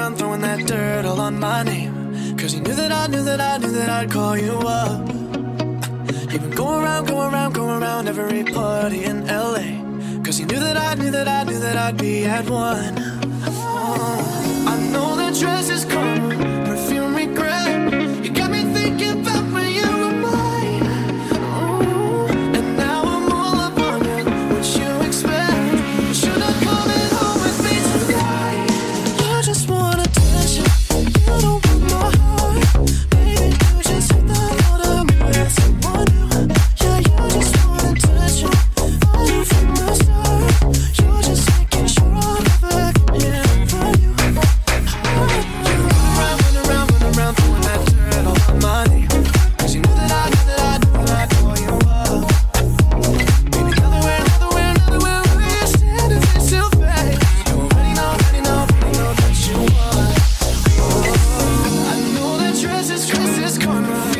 around throwing that dirt all on my name. Cause you knew that I knew that I knew that I'd call you up. You've been going around every party in LA. Cause you knew that I knew that I knew that I'd be at one. Oh, I know that dress is karma, perfume regret. You got me thinking about when you were mine. Oh, and now I'm all up on it. What you expect? Should I come in home with me tonight? I just want attention. You don't want my heart. Baby, you just hit the thought of me with someone new. Yeah, you just want attention. I knew from the start. You're just making sure I'll never get over you. Run around, throwing that dirt all on my name. Cause you knew that I knew that I knew that I'd call you up. Baby, another way, where you stand and face to face. You already know that you are. I know that dress is karma.